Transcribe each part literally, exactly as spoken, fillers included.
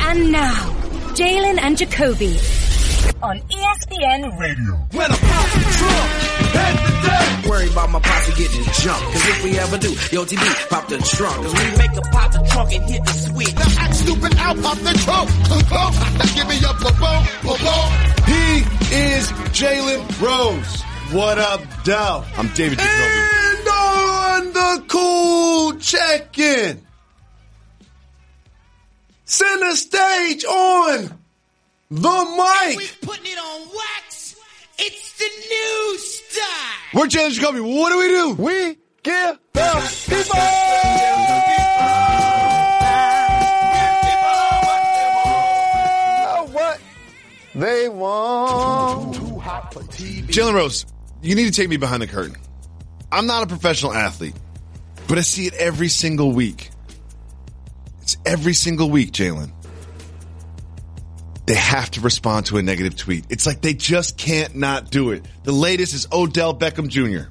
And now, Jalen and Jacoby on E S P N Radio. When I pop the trunk, head to death. Worry about my posse getting jumped. Cause if we ever do, yo, T B, pop the trunk. Cause we make a pop the trunk and hit the switch. Now act stupid, I'll pop the trunk. Now give me a ba-boom, ba-boom. He is Jalen Rose. What up, Dell? I'm David Jacoby. And on the cool check-in. Center stage on the mic. We putting it on wax. It's the new style. We're Jalen Jacoby. What do we do? We give the people what they want. Jalen Rose, you need to take me behind the curtain. I'm not a professional athlete, but I see it every single week. It's every single week, Jalen. They have to respond to a negative tweet. It's like they just can't not do it. The latest is Odell Beckham Junior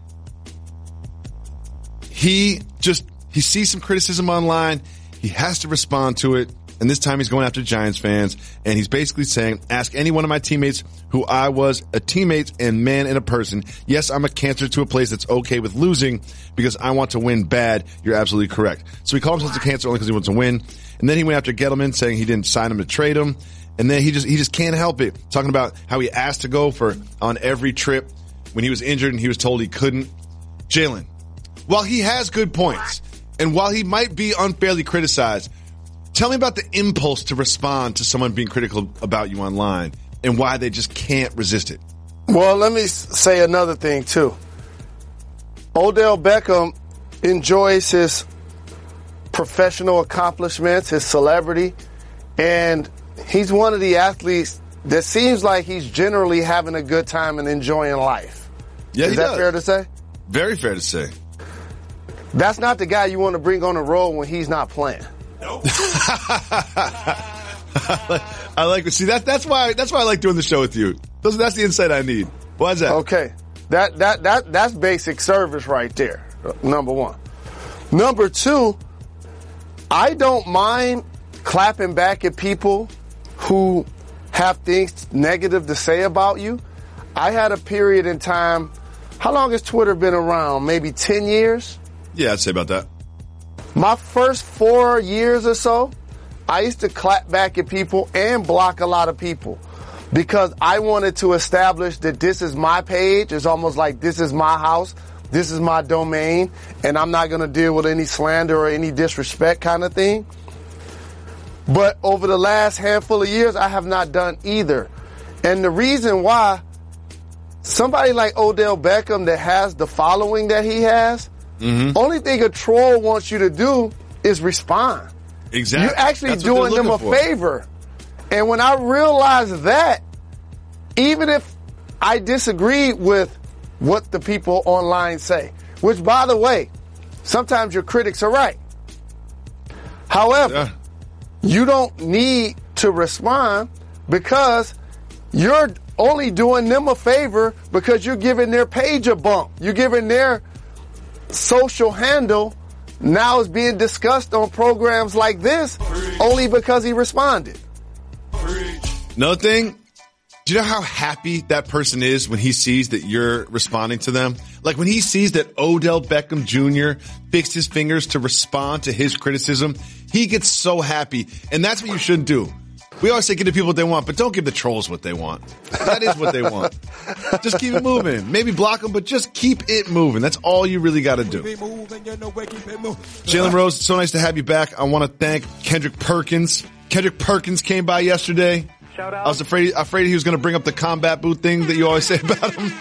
He just, he sees some criticism online. He has to respond to it. And this time he's going after Giants fans. And he's basically saying, ask any one of my teammates who I was a teammate and man and a person. Yes, I'm a cancer to a place that's okay with losing because I want to win bad. You're absolutely correct. So he called himself a cancer only because he wants to win. And then he went after Gettleman saying he didn't sign him to trade him. And then he just, he just can't help it. Talking about how he asked to go for on every trip when he was injured and he was told he couldn't. Jalen, while he has good points and while he might be unfairly criticized, tell me about the impulse to respond to someone being critical about you online and why they just can't resist it. Well, let me say another thing, too. Odell Beckham enjoys his professional accomplishments, his celebrity, and he's one of the athletes that seems like he's generally having a good time and enjoying life. Yeah, Is he that does. fair to say? Very fair to say. That's not the guy you want to bring on the road when he's not playing. Nope. I like it. See, that, that's why that's why I like doing the show with you. Those, that's the insight I need. Why is that? Okay. That that that that's basic service right there. Number one. Number two, I don't mind clapping back at people who have things negative to say about you. I had a period in time. How long has Twitter been around? Maybe ten years? Yeah, I'd say about that. My first four years or so, I used to clap back at people and block a lot of people because I wanted to establish that this is my page. It's almost like this is my house. This is my domain, and I'm not going to deal with any slander or any disrespect kind of thing. But over the last handful of years, I have not done either. And the reason why, somebody like Odell Beckham that has the following that he has, mm-hmm. only thing a troll wants you to do is respond. Exactly. You're actually That's doing them a for. favor. And when I realized that, even if I disagree with what the people online say, which, by the way, sometimes your critics are right. However, yeah. you don't need to respond because you're only doing them a favor because you're giving their page a bump. You're giving their social handle now is being discussed on programs like this Preach. Only because he responded. Preach. Another thing, do you know how happy that person is when he sees that you're responding to them? Like when he sees that Odell Beckham Junior fixed his fingers to respond to his criticism, he gets so happy. And that's what you shouldn't do. We always say give the people what they want, but don't give the trolls what they want. That is what they want. Just keep it moving. Maybe block them, but just keep it moving. That's all you really got to do. Jalen Rose, it's so nice to have you back. I want to thank Kendrick Perkins. Kendrick Perkins came by yesterday. Shout out. I was afraid afraid he was going to bring up the combat boot thing that you always say about him.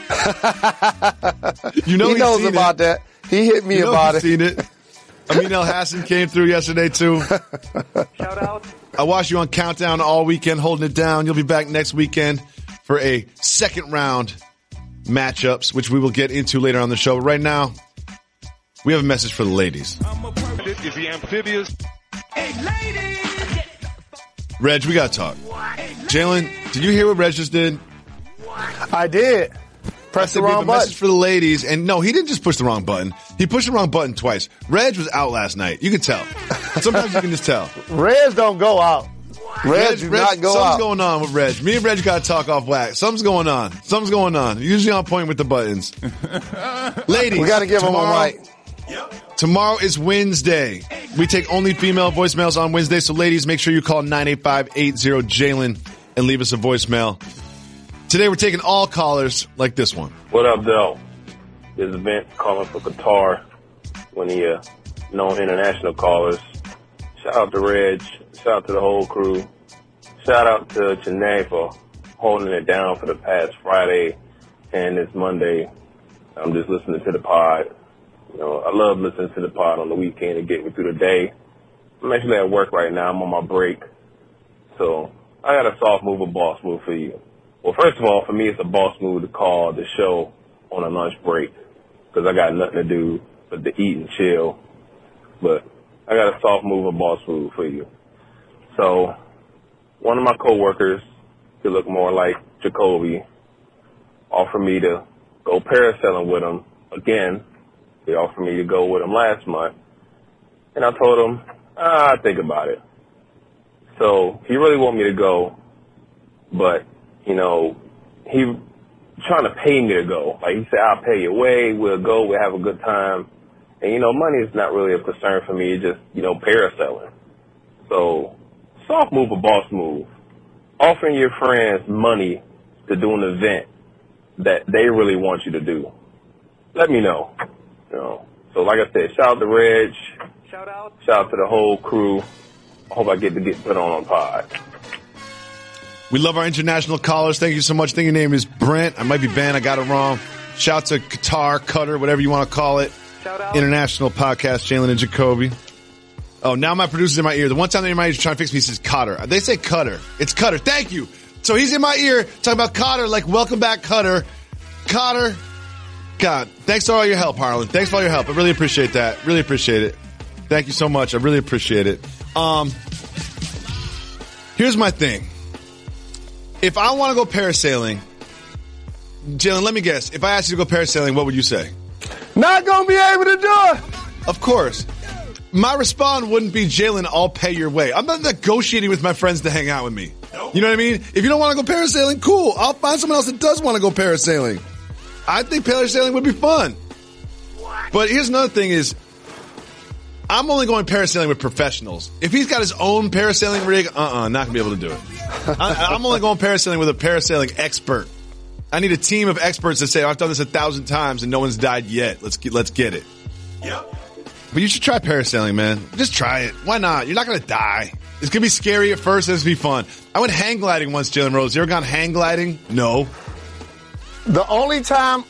You know he he's knows seen about it. that. He hit me you know about he's it. Seen it. Amin El Hassan came through yesterday too. Shout out. I watched you on Countdown all weekend, holding it down. You'll be back next weekend for a second round matchups, which we will get into later on the show. But right now, we have a message for the ladies. Is he amphibious? Hey, ladies! Reg, we got to talk. Jalen, did you hear what Reg just did? I did. Press the wrong button. Message for the ladies. And no, he didn't just push the wrong button. He pushed the wrong button twice. Reg was out last night. You could tell. Sometimes you can just tell. Reg don't go out. Reg, do not go something's out. going on with Reg. Me and Reg got to talk off wax. Something's going on. Something's going on. Usually on point with the buttons. Ladies, We got to give him a tomorrow- right. Tomorrow is Wednesday. We take only female voicemails on Wednesday. So ladies, make sure you call nine eight five, eight zero, Jalen and leave us a voicemail. Today we're taking all callers like this one. What up, though? This is Vince calling for Qatar, one of your known international callers. Shout out to Reg. Shout out to the whole crew. Shout out to Janae for holding it down for the past Friday and this Monday. I'm just listening to the pod. You know, I love listening to the pod on the weekend to get me through the day. I'm actually at work right now. I'm on my break. So I got a soft move, a boss move for you. Well, first of all, for me, it's a boss move to call the show on a lunch break because I got nothing to do but to eat and chill. But I got a soft move, a boss move for you. So one of my coworkers, who look more like Jacoby, offered me to go parasailing with him again. They offered me to go with him last month. And I told him, ah, I'll think about it. So he really wanted me to go, but, you know, he trying to pay me to go. Like he said, I'll pay your way, we'll go, we'll have a good time. And, you know, money is not really a concern for me, it's just, you know, parasailing. So, soft move, a boss move. Offering your friends money to do an event that they really want you to do. Let me know. You know, so like I said, shout out to Reg. Shout out. Shout out to the whole crew. I hope I get to get put on on pod. We love our international callers. Thank you so much. I think your name is Brent. I might be Ben. I got it wrong. Shout to Qatar, Qatar, whatever you want to call it. Shout out. International podcast, Jalen and Jacoby. Oh, now my producer's in my ear. The one time they're in my ear, he's trying to fix me, he says Qatar. They say Qatar. It's Qatar. Thank you. So he's in my ear talking about Qatar, like welcome back, Qatar. Qatar. God, thanks for all your help, Harlan. Thanks for all your help. I really appreciate that. Really appreciate it. Thank you so much. I really appreciate it. Um, here's my thing. If I want to go parasailing, Jalen, let me guess. If I asked you to go parasailing, what would you say? Not going to be able to do it. Of course. My response wouldn't be, Jalen, I'll pay your way. I'm not negotiating with my friends to hang out with me. You know what I mean? If you don't want to go parasailing, cool. I'll find someone else that does want to go parasailing. I think parasailing would be fun. But here's another thing is, I'm only going parasailing with professionals. If he's got his own parasailing rig, uh-uh, not going to be able to do it. I, I'm only going parasailing with a parasailing expert. I need a team of experts that say, I've done this a thousand times and no one's died yet. Let's get, let's get it. Yep. But you should try parasailing, man. Just try it. Why not? You're not going to die. It's going to be scary at first. It's going to be fun. I went hang gliding once, Jalen Rose. You ever gone hang gliding? No. The only time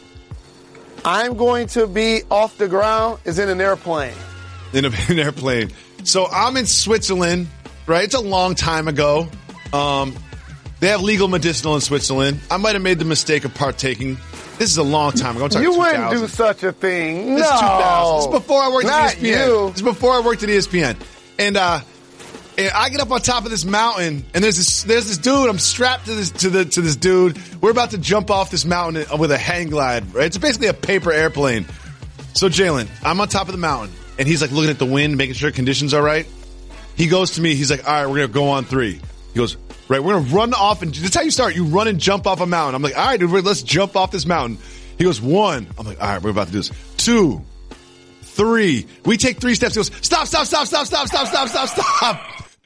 I'm going to be off the ground is in an airplane. In a, an airplane. So I'm in Switzerland, right? It's a long time ago. Um, they have legal medicinal in Switzerland. I might have made the mistake of partaking. This is a long time ago. I'm talking You wouldn't two thousand. do such a thing. This no. is two thousand. This is before I worked Not at E S P N. you. This is before I worked at E S P N. And, uh, and I get up on top of this mountain, and there's this there's this dude. I'm strapped to this to the to this dude. We're about to jump off this mountain with a hang glide. Right? It's basically a paper airplane. So Jalen, I'm on top of the mountain, and he's like looking at the wind, making sure conditions are right. He goes to me. He's like, "All right, we're gonna go on three." He goes, "Right, we're gonna run off, and that's how you start. You run and jump off a mountain." I'm like, "All right, dude, let's jump off this mountain." He goes, "One." I'm like, "All right, we're about to do this." Two, three. We take three steps. He goes, "Stop! Stop! Stop! Stop! Stop! Stop! Stop! Stop! Stop!"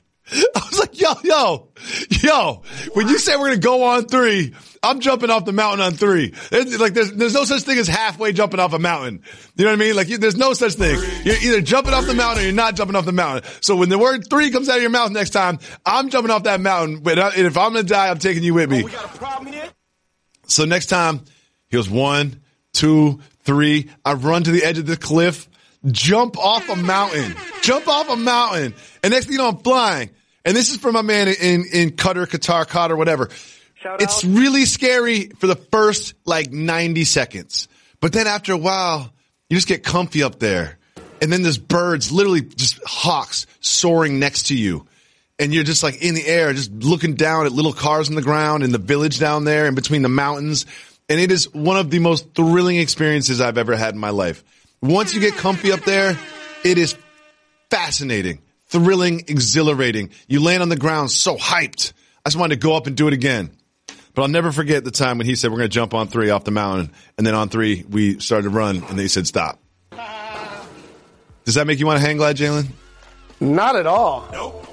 I was like, yo, yo, yo, when you say we're going to go on three, I'm jumping off the mountain on three. There's, like, there's, there's no such thing as halfway jumping off a mountain. You know what I mean? Like, you, there's no such thing. You're either jumping off the mountain or you're not jumping off the mountain. So when the word three comes out of your mouth next time, I'm jumping off that mountain. But if I'm going to die, I'm taking you with me. Oh, we got a problem here? So next time, he goes one, two, three. I run to the edge of the cliff, jump off a mountain, jump off a mountain. And next thing you know, I'm flying. And this is for my man in, in Qatar, Qatar, Qatar, whatever. Shout it's out. really scary for the first like ninety seconds. But then after a while, you just get comfy up there. And then there's birds, literally just hawks soaring next to you. And you're just like in the air, just looking down at little cars on the ground in the village down there in between the mountains. And it is one of the most thrilling experiences I've ever had in my life. Once you get comfy up there, it is fascinating. thrilling, exhilarating. You land on the ground so hyped. I just wanted to go up and do it again. But I'll never forget the time when he said, we're going to jump on three off the mountain. And then on three, we started to run, and they said, stop. Does that make you want to hang glide, Jalen? Not at all. Nope.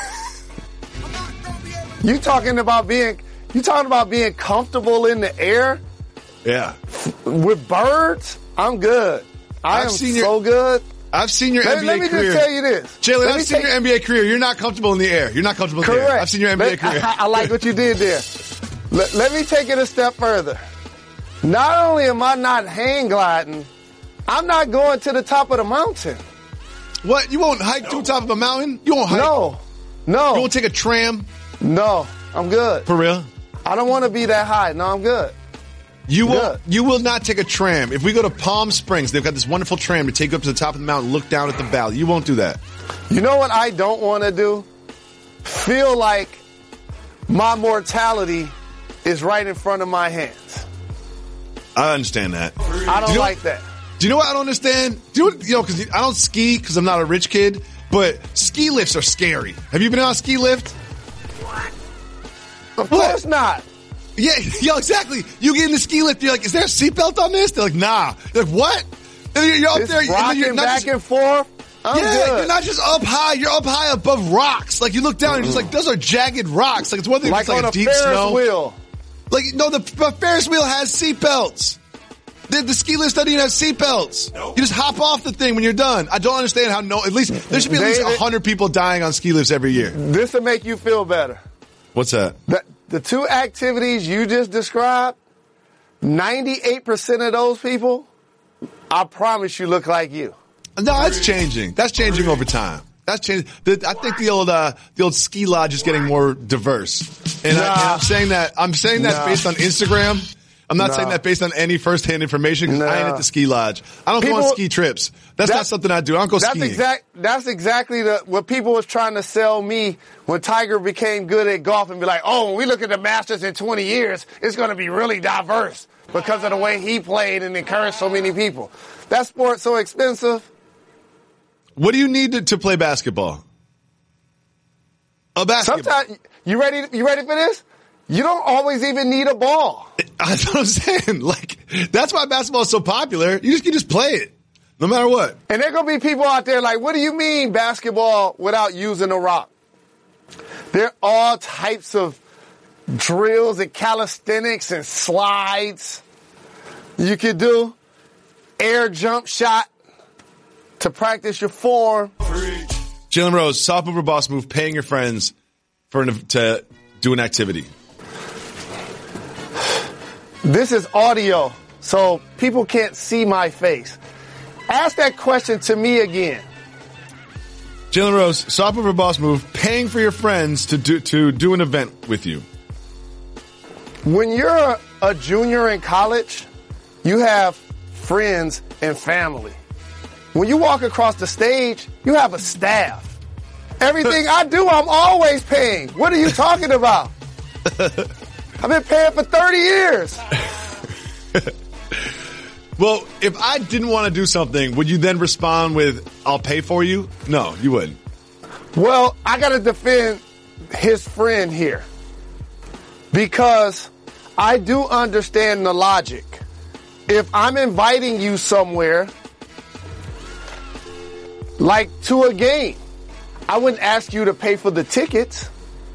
You talking about being, you talking about being comfortable in the air Yeah. with birds? I'm good. I I've am seen so your- good. I've seen your Let, N B A let me career. just tell you this. Jalen, Let I've me seen take- your N B A career. You're not comfortable in the air. You're not comfortable in the Correct. air. I've seen your N B A Let- career. I, I like what you did there. Let, let me take it a step further. Not only am I not hang gliding, I'm not going to the top of the mountain. What? You won't hike to the top of a mountain? You won't hike? No, no, You won't take a tram? no. I'm good. For real? I don't want to be that high. No, I'm good. You will Good. You will not take a tram. If we go to Palm Springs, they've got this wonderful tram to take you up to the top of the mountain, look down at the valley. You won't do that. You know what I don't want to do? Feel like my mortality is right in front of my hands. I understand that. I don't Do you know- like that. Do you know what I don't understand? Do you know, you know, because I don't ski because I'm not a rich kid, but ski lifts are scary. Have you been on a ski lift? Of What? course not. Yeah, yeah, exactly. You get in the ski lift, you're like, is there a seatbelt on this? They're like, nah. You're like, what? And you're, you're up It's there. and then rocking you're not back just, and forth. I'm yeah, good. you're not just up high. You're up high above rocks. Like, you look down and you're just like, those are jagged rocks. Like, it's one thing like it's like on a a deep Ferris snow. wheel. Like, no, the, the Ferris wheel has seatbelts. The, the ski lift doesn't even have seatbelts. Nope. You just hop off the thing when you're done. I don't understand how no, at least, there should be at least David- one hundred people dying on ski lifts every year. This will make you feel better. What's that? The, the two activities you just described, ninety-eight percent of those people, I promise you, look like you. No, that's changing. That's changing over time. That's changing. The, I think the old uh, the old ski lodge is getting more diverse, and, I, Nah. and I'm saying that I'm saying that Nah. based on Instagram. I'm not Nah. saying that based on any firsthand information because I ain't Nah. at the ski lodge. I don't go on People- ski trips. That's that- not something I do. I don't go That's skiing. exact. That's exactly the, what people was trying to sell me when Tiger became good at golf and be like, oh, when we look at the Masters in twenty years, it's going to be really diverse because of the way he played and encouraged so many people. That sport's so expensive. What do you need to, to play basketball? A basketball. Sometimes you ready? You ready for this? You don't always even need a ball. That's what I'm saying. Like, that's why basketball is so popular. You just can just play it, no matter what. And there gonna be people out there like, what do you mean basketball without using a rock? There are all types of drills and calisthenics and slides you could do. Air jump shot to practice your form. Jalen Rose, soft move or boss move, paying your friends for an, to do an activity. This is audio, so people can't see my face. Ask that question to me again. Jalen Rose, soft move or boss move, paying for your friends to do to do an event with you. When you're a, a junior in college, you have friends and family. When you walk across the stage, you have a staff. Everything I do, I'm always paying. What are you talking about? I've been paying for thirty years. Well, if I didn't want to do something, would you then respond with, I'll pay for you? No, you wouldn't. Well, I got to defend his friend here because I do understand the logic. If I'm inviting you somewhere, like to a game, I wouldn't ask you to pay for the tickets.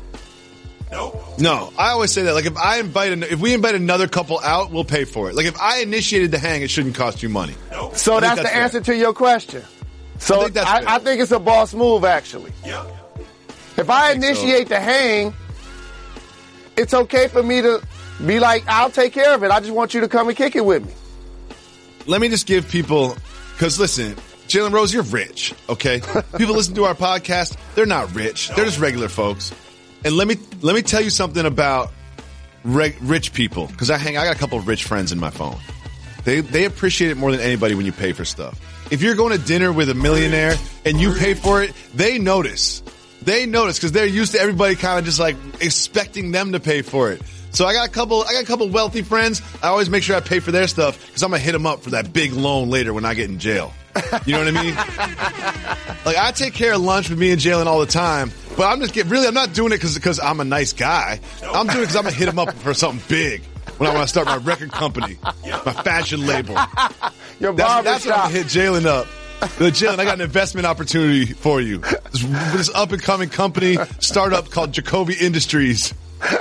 No, I always say that. Like, if I invite, an, if we invite another couple out, we'll pay for it. Like, if I initiated the hang, it shouldn't cost you money. So I think that's, that's the fair. answer to your question. So I I think think, that's fair. I, think it's a boss move, actually. If I, think so. initiate the hang, it's okay for me to be like, I'll take care of it. I just want you to come and kick it with me. Let me just give people, because listen, Jalen Rose, you're rich, okay? People listen to our podcast, they're not rich. They're just regular folks. And let me let me tell you something about reg, rich people, because I hang. I got a couple of rich friends in my phone. They they appreciate it more than anybody when you pay for stuff. If you're going to dinner with a millionaire and you pay for it, they notice. They notice because they're used to everybody kind of just like expecting them to pay for it. So I got a couple, I got a couple wealthy friends. I always make sure I pay for their stuff because I'm going to hit them up for that big loan later when I get in jail. You know what I mean? Like, I take care of lunch with me and Jalen all the time, but I'm just getting, really, I'm not doing it because because I'm a nice guy. I'm doing it because I'm going to hit him up for something big when I want to start my record company, my fashion label. Your That's, that's what I'm barbershop. going to hit Jalen up. The Jalen, I got an investment opportunity for you. This, this up and coming company startup called Jacoby Industries.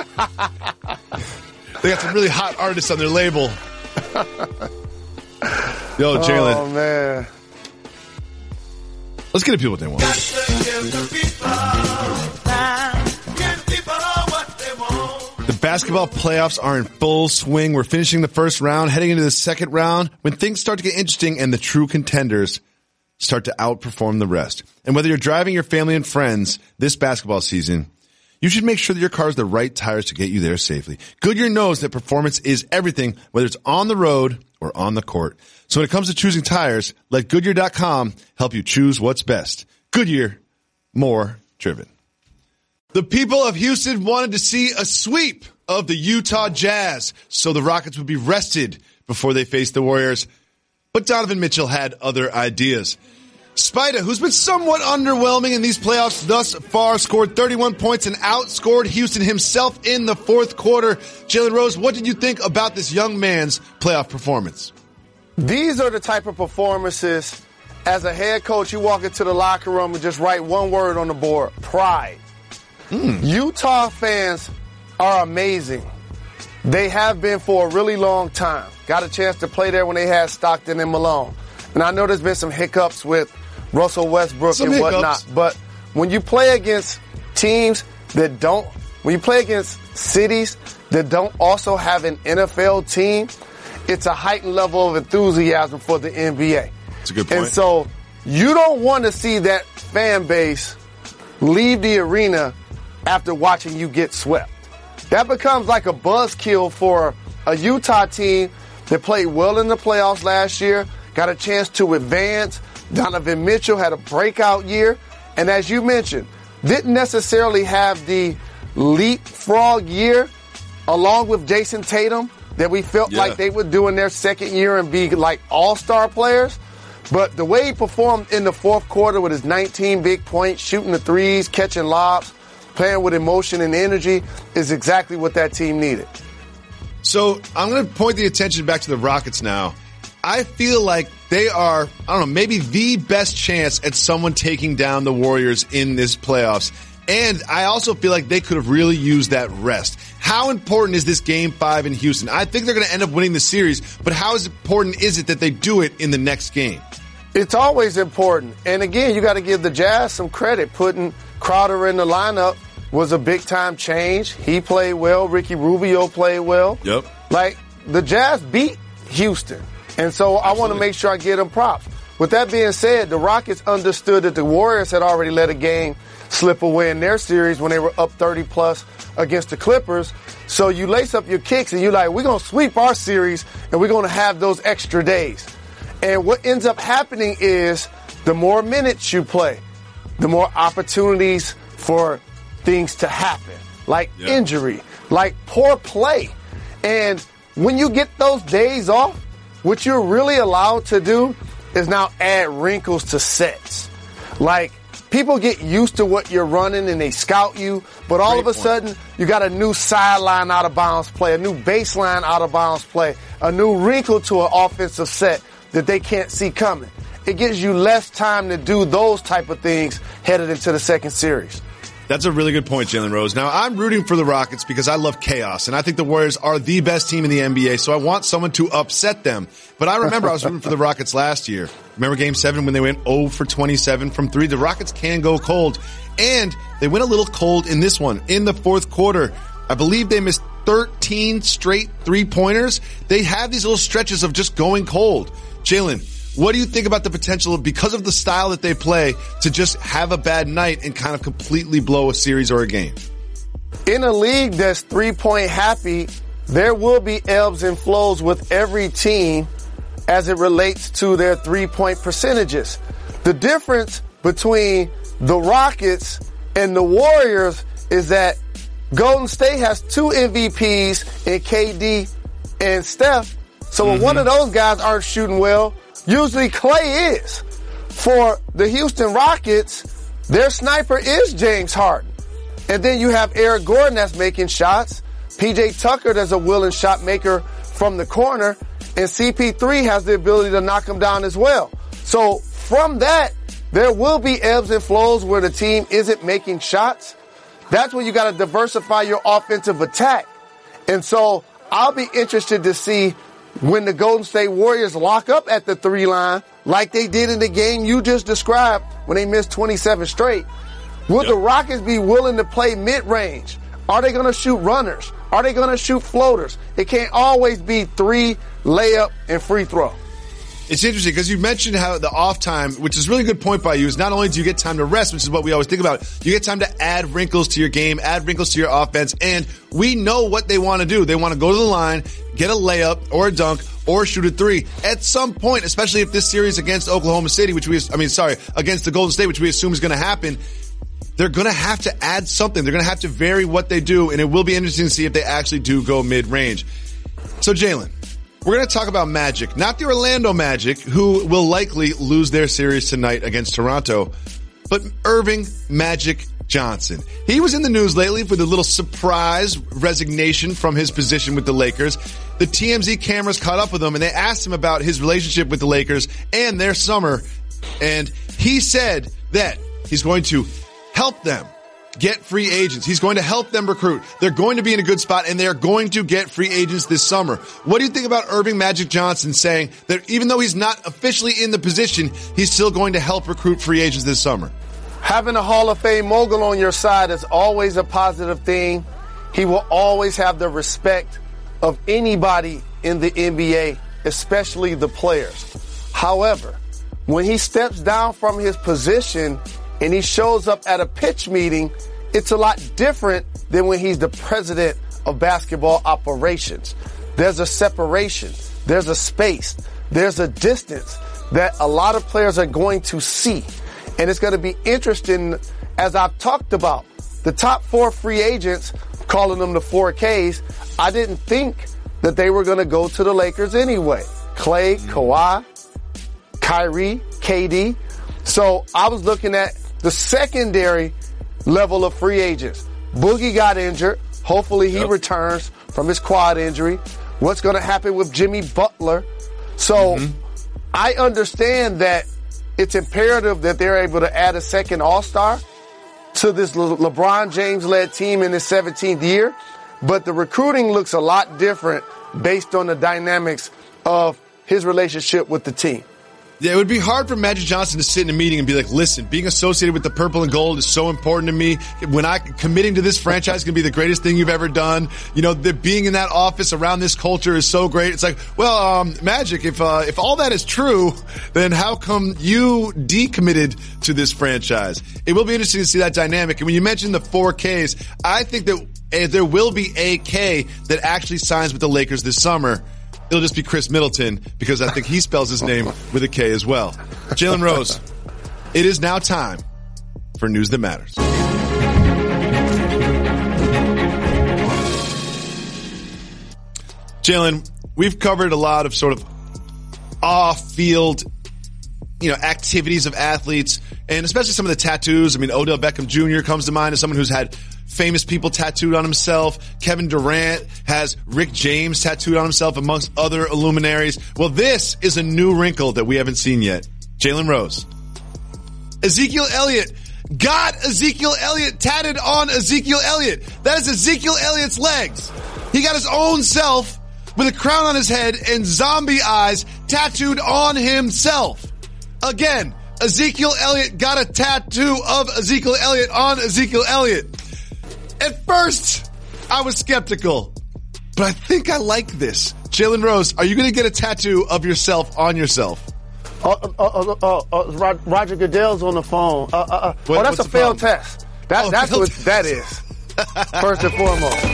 They got some really hot artists on their label. Yo, Jalen. Oh, man. Let's get to people what they want. The basketball playoffs are in full swing. We're finishing the first round, heading into the second round, when things start to get interesting and the true contenders start to outperform the rest. And whether you're driving your family and friends this basketball season, you should make sure that your car has the right tires to get you there safely. Goodyear knows that performance is everything, whether it's on the road or on the court. So when it comes to choosing tires, let Goodyear dot com help you choose what's best. Goodyear, more driven. The people of Houston wanted to see a sweep of the Utah Jazz so the Rockets would be rested before they faced the Warriors. But Donovan Mitchell had other ideas. Spida, who's been somewhat underwhelming in these playoffs thus far, scored thirty-one points and outscored Houston himself in the fourth quarter. Jalen Rose, what did you think about this young man's playoff performance? These are the type of performances, as a head coach, you walk into the locker room and just write one word on the board: pride. Mm. Utah fans are amazing. They have been for a really long time. Got a chance to play there when they had Stockton and Malone. And I know there's been some hiccups with Russell Westbrook some and hiccups. whatnot. But when you play against teams that don't, when you play against cities that don't also have an N F L team, it's a heightened level of enthusiasm for the N B A. That's a good point. And so you don't want to see that fan base leave the arena after watching you get swept. That becomes like a buzzkill for a Utah team that played well in the playoffs last year, got a chance to advance. Donovan Mitchell had a breakout year. And as you mentioned, didn't necessarily have the leapfrog year along with Jason Tatum that we felt Yeah. like they would do in their second year and be like all-star players. But the way he performed in the fourth quarter with his nineteen big points, shooting the threes, catching lobs, playing with emotion and energy is exactly what that team needed. So I'm going to point the attention back to the Rockets now. I feel like they are, I don't know, maybe the best chance at someone taking down the Warriors in this playoffs. And I also feel like they could have really used that rest. How important is this game five in Houston? I think they're going to end up winning the series, but how important is it that they do it in the next game? It's always important. And again, you got to give the Jazz some credit. Putting Crowder in the lineup was a big-time change. He played well. Ricky Rubio played well. Yep. Like, the Jazz beat Houston. And so I want to make sure I give them props. With that being said, the Rockets understood that the Warriors had already let a game slip away in their series when they were up thirty plus against the Clippers. So you lace up your kicks and you're like, we're going to sweep our series and we're going to have those extra days. And what ends up happening is the more minutes you play, the more opportunities for things to happen, like yeah. injury, like poor play. And when you get those days off, what you're really allowed to do is now add wrinkles to sets. Like, people get used to what you're running and they scout you, but all Great of a point. sudden you got a new sideline out of bounds play, a new baseline out of bounds play, a new wrinkle to an offensive set that they can't see coming. It gives you less time to do those type of things headed into the second series. That's a really good point, Jalen Rose. Now, I'm rooting for the Rockets because I love chaos, and I think the Warriors are the best team in the N B A, so I want someone to upset them. But I remember I was rooting for the Rockets last year. Remember Game seven when they went zero for twenty-seven from three? The Rockets can go cold, and they went a little cold in this one. In the fourth quarter, I believe they missed thirteen straight three-pointers. They have these little stretches of just going cold. Jalen, what do you think about the potential of, because of the style that they play, to just have a bad night and kind of completely blow a series or a game? In a league that's three-point happy, there will be ebbs and flows with every team as it relates to their three-point percentages. The difference between the Rockets and the Warriors is that Golden State has two M V Ps in K D and Steph. So when Mm-hmm. one of those guys aren't shooting well, usually Clay is. For the Houston Rockets, their sniper is James Harden. And then you have Eric Gordon that's making shots. P J Tucker that's a willing shot maker from the corner. And C P three has the ability to knock him down as well. So from that, there will be ebbs and flows where the team isn't making shots. That's when you got to diversify your offensive attack. And so I'll be interested to see when the Golden State Warriors lock up at the three line, like they did in the game you just described when they missed twenty-seven straight. Will the Rockets be willing to play mid-range? Are they going to shoot runners? Are they going to shoot floaters? It can't always be three, layup, and free throw. It's interesting because you mentioned how the off time, which is a really good point by you, is not only do you get time to rest, which is what we always think about, you get time to add wrinkles to your game, add wrinkles to your offense, and we know what they want to do. They want to go to the line, get a layup or a dunk or shoot a three at some point, especially if this series against Oklahoma City, which we, I mean, sorry, against the Golden State, which we assume is going to happen. They're going to have to add something. They're going to have to vary what they do, and it will be interesting to see if they actually do go mid-range. So, Jalen, we're going to talk about Magic, not the Orlando Magic, who will likely lose their series tonight against Toronto, but Irving Magic Johnson. He was in the news lately with a little surprise resignation from his position with the Lakers. The T M Z cameras caught up with him, and they asked him about his relationship with the Lakers and their summer, and he said that he's going to help them get free agents. He's going to help them recruit. They're going to be in a good spot, and they're going to get free agents this summer. What do you think about Irving Magic Johnson saying that even though he's not officially in the position, he's still going to help recruit free agents this summer? Having a Hall of Fame mogul on your side is always a positive thing. He will always have the respect of anybody in the N B A, especially the players. However, when he steps down from his position and he shows up at a pitch meeting, it's a lot different than when he's the president of basketball operations. There's a separation. There's a space. There's a distance that a lot of players are going to see. And it's going to be interesting, as I've talked about, the top four free agents, calling them the four Ks, I didn't think that they were going to go to the Lakers anyway. Clay, Kawhi, Kyrie, K D. So I was looking at the secondary level of free agents. Boogie got injured. Hopefully he yep. returns from his quad injury. What's going to happen with Jimmy Butler? So mm-hmm. I understand that it's imperative that they're able to add a second all-star to this Le- LeBron James-led team in his seventeenth year. But the recruiting looks a lot different based on the dynamics of his relationship with the team. Yeah, it would be hard for Magic Johnson to sit in a meeting and be like, listen, being associated with the purple and gold is so important to me. When I, committing to this franchise is going to be the greatest thing you've ever done. You know, the, being in that office around this culture is so great. It's like, well, um, Magic, if, uh, if all that is true, then how come you decommitted to this franchise? It will be interesting to see that dynamic. And when you mentioned the four Ks, I think that uh, there will be a K that actually signs with the Lakers this summer. It'll just be Chris Middleton because I think he spells his name with a K as well. Jalen Rose, it is now time for News That Matters. Jalen, we've covered a lot of sort of off-field, you know, activities of athletes, and especially some of the tattoos. I mean, Odell Beckham Junior comes to mind as someone who's had famous people tattooed on himself. Kevin Durant has Rick James tattooed on himself, amongst other luminaries. Well, this is a new wrinkle that we haven't seen yet. Jalen Rose. Ezekiel Elliott got Ezekiel Elliott tatted on Ezekiel Elliott. That is Ezekiel Elliott's legs. He got his own self with a crown on his head and zombie eyes tattooed on himself. Again, Ezekiel Elliott got a tattoo of Ezekiel Elliott on Ezekiel Elliott. At first, I was skeptical, but I think I like this. Jalen Rose, are you going to get a tattoo of yourself on yourself? Uh, uh, uh, uh, uh, Roger Goodell's on the phone. Uh, uh, uh. What, oh, that's a failed problem? test. That, oh, that's what test. that is, first and foremost.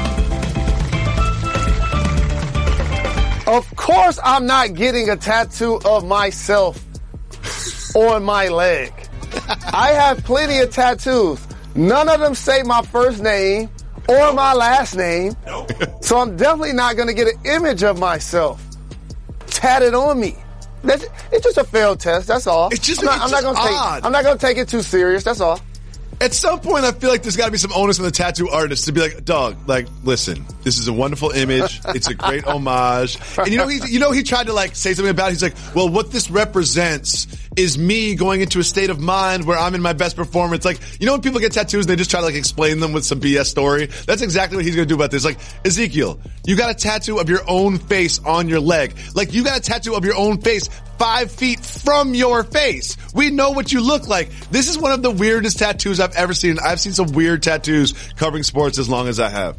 Of course I'm not getting a tattoo of myself on my leg. I have plenty of tattoos. None of them say my first name or my last name. So I'm definitely not going to get an image of myself tatted on me. That's, it's just a failed test. That's all. It's just, I'm not, it's I'm just not gonna odd. Take, I'm not going to take it too serious. That's all. At some point, I feel like there's got to be some onus on the tattoo artist to be like, dog, like, listen, this is a wonderful image. It's a great homage. And you know, he, you know, he tried to like say something about it. He's like, well, what this represents is me going into a state of mind where I'm in my best performance. Like, you know, when people get tattoos, they just try to like explain them with some B S story. That's exactly what he's going to do about this. Like, Ezekiel, you got a tattoo of your own face on your leg. Like, you got a tattoo of your own face five feet from your face. We know what you look like. This is one of the weirdest tattoos I've ever seen. I've seen some weird tattoos covering sports as long as I have.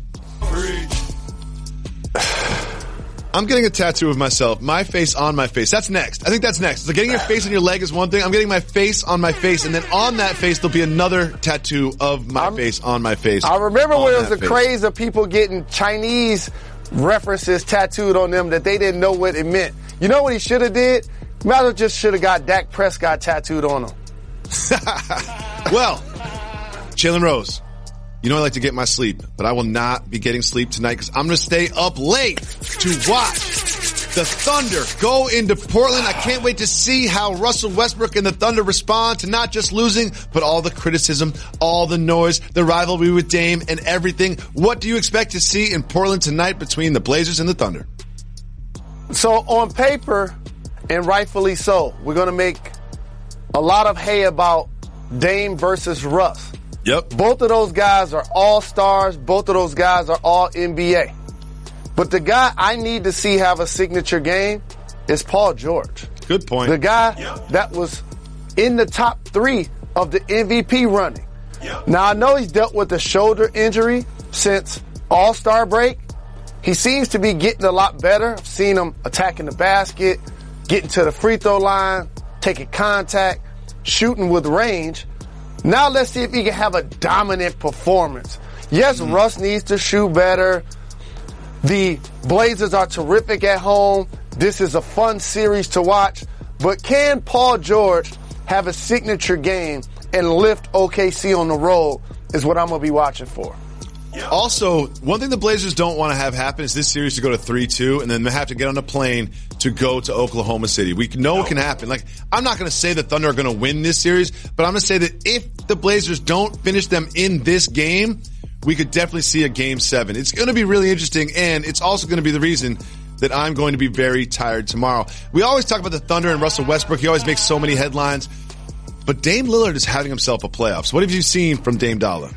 I'm getting a tattoo of myself, my face on my face. That's next. I think that's next. So getting your face on your leg is one thing. I'm getting my face on my face, and then on that face there'll be another tattoo of my I'm, face on my face. I remember when it was the face. craze of people getting Chinese references tattooed on them that they didn't know what it meant. You know what he should have did? Might have just should have got Dak Prescott tattooed on him. Well, Jalen Rose, you know I like to get my sleep, but I will not be getting sleep tonight because I'm going to stay up late to watch the Thunder go into Portland. I can't wait to see how Russell Westbrook and the Thunder respond to not just losing, but all the criticism, all the noise, the rivalry with Dame and everything. What do you expect to see in Portland tonight between the Blazers and the Thunder? So on paper, and rightfully so, we're going to make a lot of hay about Dame versus Russ. Yep. Both of those guys are all-stars. Both of those guys are all N B A. But the guy I need to see have a signature game is Paul George. Good point. The guy yep. that was in the top three of the M V P running. Yep. Now, I know he's dealt with a shoulder injury since All-Star break. He seems to be getting a lot better. I've seen him attacking the basket, getting to the free throw line, taking contact, shooting with range. Now let's see if he can have a dominant performance. Yes, mm-hmm. Russ needs to shoot better. The Blazers are terrific at home. This is a fun series to watch. But can Paul George have a signature game and lift O K C on the road is what I'm going to be watching for. Also, one thing the Blazers don't want to have happen is this series to go to three two and then they have to get on a plane to go to Oklahoma City. We know it can happen. Like, I'm not going to say the Thunder are going to win this series, but I'm going to say that if the Blazers don't finish them in this game, we could definitely see a game seven. It's going to be really interesting, and it's also going to be the reason that I'm going to be very tired tomorrow. We always talk about the Thunder and Russell Westbrook. He always makes so many headlines. But Dame Lillard is having himself a playoffs. What have you seen from Dame Dollar?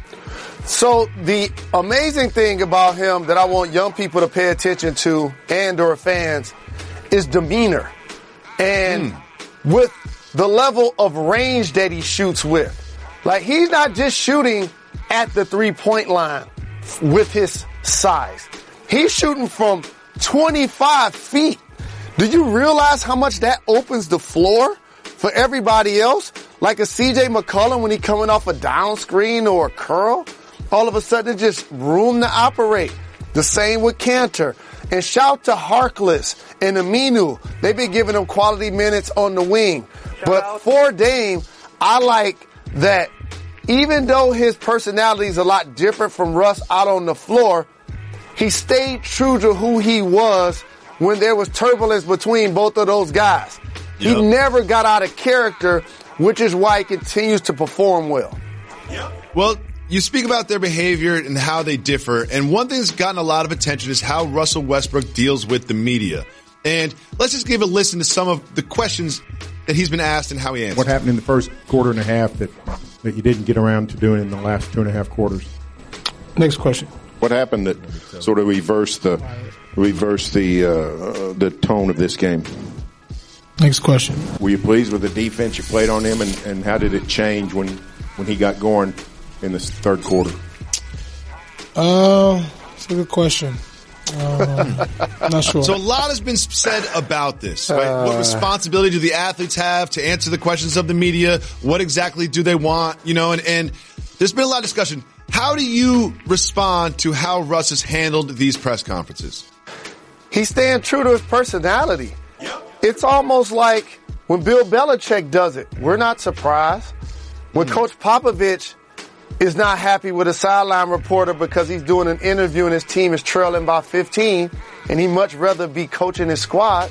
So the amazing thing about him that I want young people to pay attention to and or fans is demeanor. And mm. with the level of range that he shoots with. Like, he's not just shooting at the three-point line with his size. He's shooting from twenty-five feet. Do you realize how much that opens the floor for everybody else? Like a C J McCollum when he coming off a down screen or a curl. All of a sudden, it's just room to operate. The same with Cantor. And shout to Harkless and Aminu. They've been giving them quality minutes on the wing. Shout but out. For Dame, I like that even though his personality is a lot different from Russ out on the floor, he stayed true to who he was when there was turbulence between both of those guys. Yep. He never got out of character, which is why he continues to perform well. Yep. Well, you speak about their behavior and how they differ, and one thing that's gotten a lot of attention is how Russell Westbrook deals with the media. And let's just give a listen to some of the questions that he's been asked and how he answered. What happened in the first quarter and a half that, that you didn't get around to doing in the last two and a half quarters? Next question. What happened that sort of reversed the reversed the uh, the tone of this game? Next question. Were you pleased with the defense you played on him, and, and how did it change when, when he got going in this third quarter? Uh, that's a good question. Um, I'm not sure. So a lot has been said about this. Right? Uh, what responsibility do the athletes have to answer the questions of the media? What exactly do they want? You know, and, and there's been a lot of discussion. How do you respond to how Russ has handled these press conferences? He's staying true to his personality. It's almost like when Bill Belichick does it, we're not surprised. When mm. Coach Popovich is not happy with a sideline reporter because he's doing an interview and his team is trailing by fifteen and he'd much rather be coaching his squad,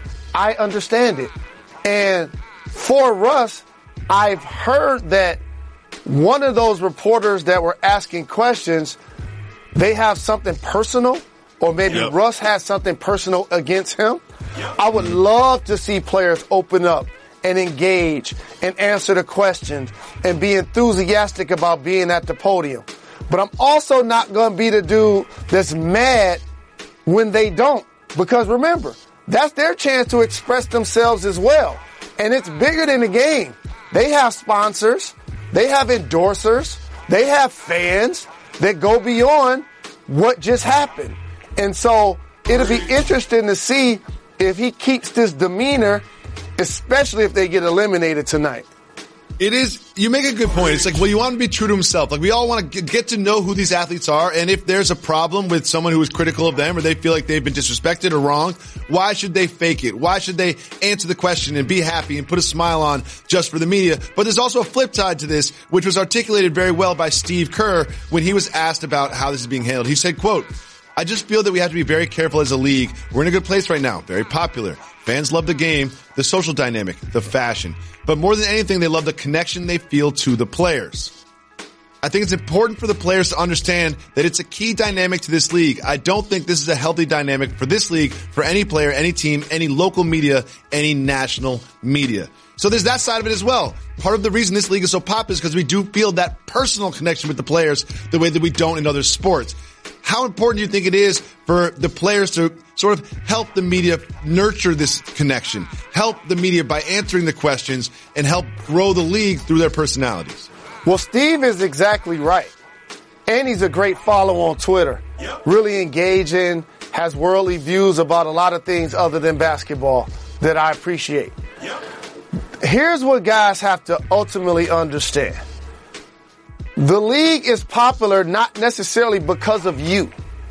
I understand it. And for Russ, I've heard that one of those reporters that were asking questions, they have something personal, or maybe yep. Russ has something personal against him. Yep. I would love to see players open up and engage and answer the questions and be enthusiastic about being at the podium. But I'm also not going to be the dude that's mad when they don't. Because remember, that's their chance to express themselves as well. And it's bigger than the game. They have sponsors. They have endorsers. They have fans that go beyond what just happened. And so it'll be interesting to see if he keeps this demeanor, especially if they get eliminated tonight. It is, you make a good point. It's like, well, you want him to be true to himself. Like, we all want to get to know who these athletes are, and if there's a problem with someone who is critical of them or they feel like they've been disrespected or wrong, why should they fake it? Why should they answer the question and be happy and put a smile on just for the media? But there's also a flip side to this, which was articulated very well by Steve Kerr when he was asked about how this is being handled. He said, quote, "I just feel that we have to be very careful as a league. We're in a good place right now. Very popular. Fans love the game, the social dynamic, the fashion. But more than anything, they love the connection they feel to the players. I think it's important for the players to understand that it's a key dynamic to this league. I don't think this is a healthy dynamic for this league, for any player, any team, any local media, any national media." So there's that side of it as well. Part of the reason this league is so popular is because we do feel that personal connection with the players the way that we don't in other sports. How important do you think it is for the players to sort of help the media nurture this connection, help the media by answering the questions, and help grow the league through their personalities? Well, Steve is exactly right. And he's a great follow on Twitter. Yep. Really engaging, has worldly views about a lot of things other than basketball that I appreciate. Yep. Here's what guys have to ultimately understand. The league is popular not necessarily because of you,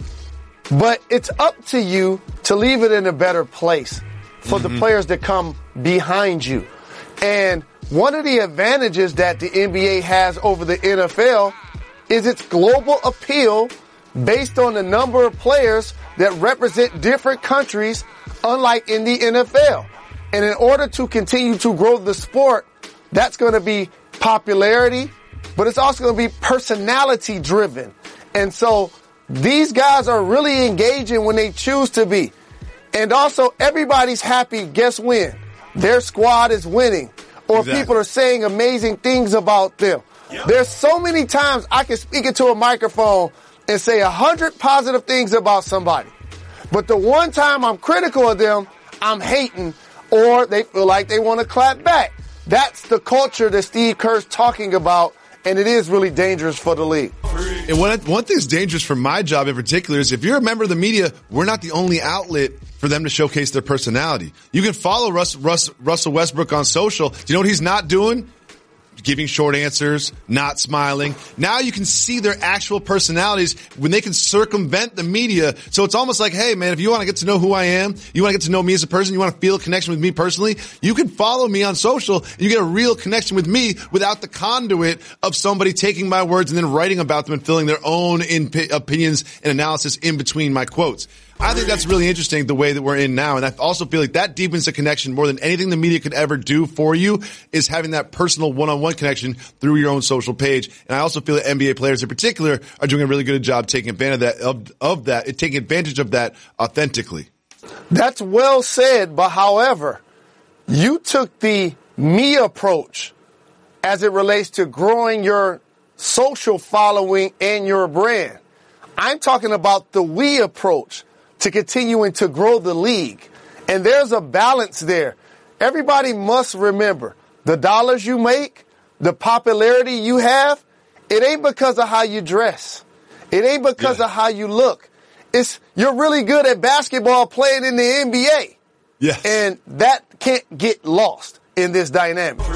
but it's up to you to leave it in a better place for mm-hmm. the players that come behind you. And one of the advantages that the N B A has over the N F L is its global appeal based on the number of players that represent different countries, unlike in the N F L. And in order to continue to grow the sport, that's going to be popularity, but it's also going to be personality driven. And so these guys are really engaging when they choose to be. And also everybody's happy. Guess when? Their squad is winning, or exactly. people are saying amazing things about them. Yep. There's so many times I can speak into a microphone and say a hundred positive things about somebody. But the one time I'm critical of them, I'm hating, or they feel like they want to clap back. That's the culture that Steve Kerr's talking about, and it is really dangerous for the league. And one, one thing that's dangerous for my job in particular is if you're a member of the media, we're not the only outlet for them to showcase their personality. You can follow Russ, Russ, Russell Westbrook on social. Do you know what he's not doing? Giving short answers, not smiling. Now you can see their actual personalities when they can circumvent the media. So it's almost like, hey man, if you want to get to know who I am, you want to get to know me as a person, you want to feel a connection with me personally, you can follow me on social and you get a real connection with me without the conduit of somebody taking my words and then writing about them and filling their own in- opinions and analysis in between my quotes. I think that's really interesting, the way that we're in now. And I also feel like that deepens the connection more than anything the media could ever do for you, is having that personal one-on-one connection through your own social page. And I also feel that N B A players in particular are doing a really good job taking advantage of that, of, of that, taking advantage of that authentically. That's well said. But however, you took the me approach as it relates to growing your social following and your brand. I'm talking about the we approach to continuing to grow the league. And there's a balance there. Everybody must remember the dollars you make, the popularity you have, it ain't because of how you dress. It ain't because yeah. of how you look. It's you're really good at basketball playing in the N B A. Yes. And that can't get lost in this dynamic.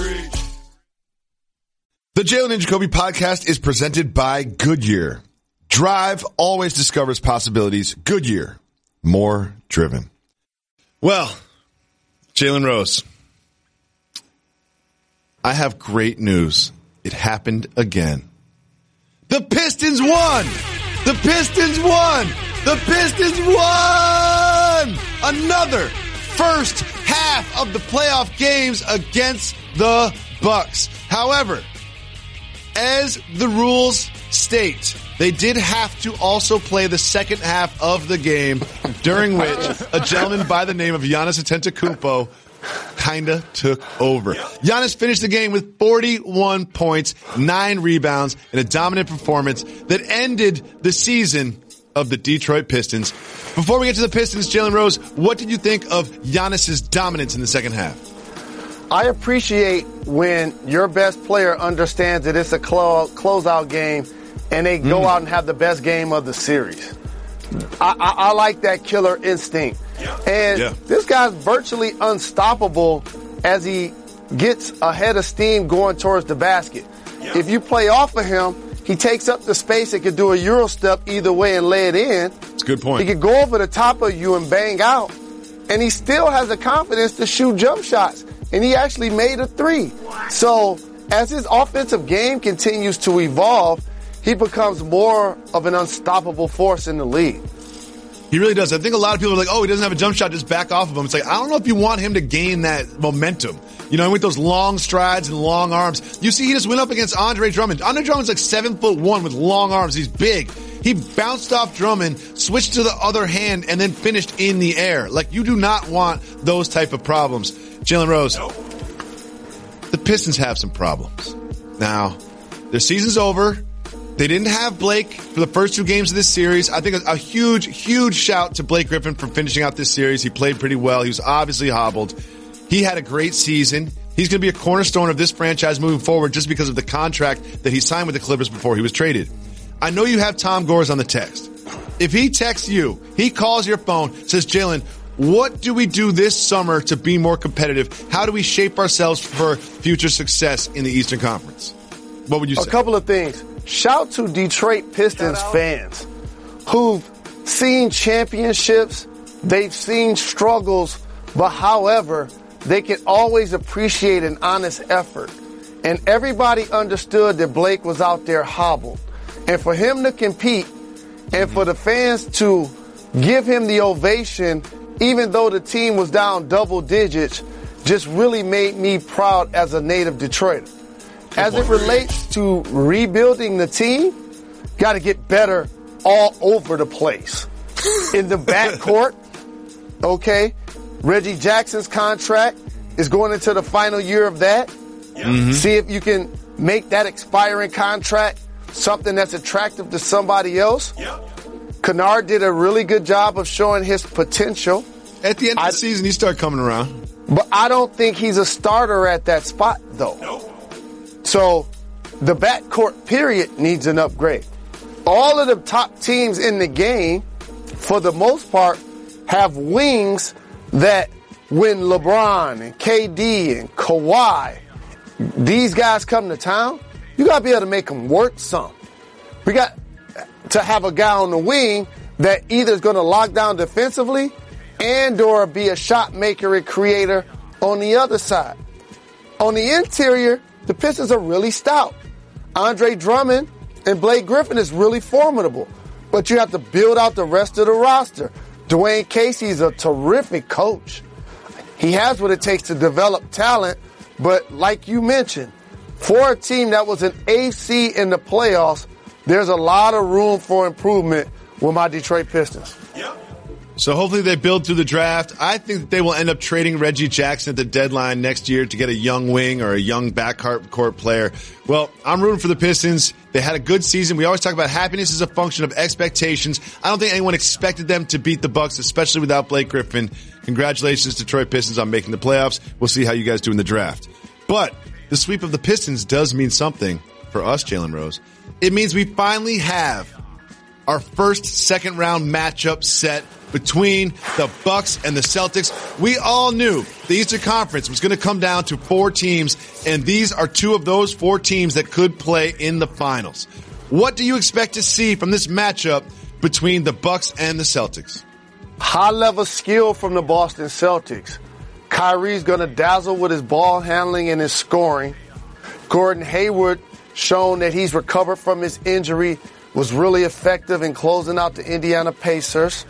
The Jalen and Jacoby podcast is presented by Goodyear. Drive always discovers possibilities. Goodyear. More driven. Well, Jalen Rose, I have great news. It happened again. The Pistons won! The Pistons won! The Pistons won! Another first half of the playoff games against the Bucks. However, as the rules state, they did have to also play the second half of the game, during which a gentleman by the name of Giannis Antetokounmpo kinda took over. Giannis finished the game with forty-one points, nine rebounds, and a dominant performance that ended the season of the Detroit Pistons. Before we get to the Pistons, Jalen Rose, what did you think of Giannis's dominance in the second half? I appreciate when your best player understands that it's a clo- closeout game and they go mm. out and have the best game of the series. I, I, I like that killer instinct. And yeah. this guy's virtually unstoppable as he gets ahead of steam going towards the basket. Yeah. If you play off of him, he takes up the space and can do a Euro step either way and lay it in. That's a good point. He can go over the top of you and bang out. And he still has the confidence to shoot jump shots. And he actually made a three. So as his offensive game continues to evolve, he becomes more of an unstoppable force in the league. He really does. I think a lot of people are like, oh, he doesn't have a jump shot, just back off of him. It's like, I don't know if you want him to gain that momentum. You know, with those long strides and long arms. You see, he just went up against Andre Drummond. Andre Drummond's like seven foot one with long arms. He's big. He bounced off Drummond, switched to the other hand, and then finished in the air. Like, you do not want those type of problems. Jalen Rose, no. The Pistons have some problems. Now, their season's over. They didn't have Blake for the first two games of this series. I think a, a huge, huge shout to Blake Griffin for finishing out this series. He played pretty well. He was obviously hobbled. He had a great season. He's going to be a cornerstone of this franchise moving forward just because of the contract that he signed with the Clippers before he was traded. I know you have Tom Gores on the text. If he texts you, he calls your phone, says, Jalen, what do we do this summer to be more competitive? How do we shape ourselves for future success in the Eastern Conference? What would you say? A couple of things. Shout to Detroit Pistons fans who've seen championships, they've seen struggles, but however, they can always appreciate an honest effort. And everybody understood that Blake was out there hobbled. And for him to compete and for the fans to give him the ovation, even though the team was down double digits, just really made me proud as a native Detroiter. As it relates to rebuilding the team, got to get better all over the place. In the backcourt, okay, Reggie Jackson's contract is going into the final year of that. Mm-hmm. See if you can make that expiring contract something that's attractive to somebody else. Yep. Kennard did a really good job of showing his potential. At the end of the I, season, he started coming around. But I don't think he's a starter at that spot, though. No. So the backcourt period needs an upgrade. All of the top teams in the game, for the most part, have wings that when LeBron and K D and Kawhi, these guys come to town, you got to be able to make them work some. We got to have a guy on the wing that either is going to lock down defensively and or be a shot maker and creator on the other side. On the interior, the Pistons are really stout. Andre Drummond and Blake Griffin is really formidable. But you have to build out the rest of the roster. Dwayne Casey's a terrific coach. He has what it takes to develop talent. But like you mentioned, for a team that was an A C in the playoffs, there's a lot of room for improvement with my Detroit Pistons. Yep. So hopefully they build through the draft. I think that they will end up trading Reggie Jackson at the deadline next year to get a young wing or a young backcourt player. Well, I'm rooting for the Pistons. They had a good season. We always talk about happiness as a function of expectations. I don't think anyone expected them to beat the Bucks, especially without Blake Griffin. Congratulations, Detroit Pistons, on making the playoffs. We'll see how you guys do in the draft. But the sweep of the Pistons does mean something for us, Jalen Rose. It means we finally have our first second round matchup set between the Bucks and the Celtics. We all knew the Eastern Conference was going to come down to four teams, and these are two of those four teams that could play in the finals. What do you expect to see from this matchup between the Bucks and the Celtics? High-level skill from the Boston Celtics. Kyrie's going to dazzle with his ball handling and his scoring. Gordon Hayward shown that he's recovered from his injury, was really effective in closing out the Indiana Pacers.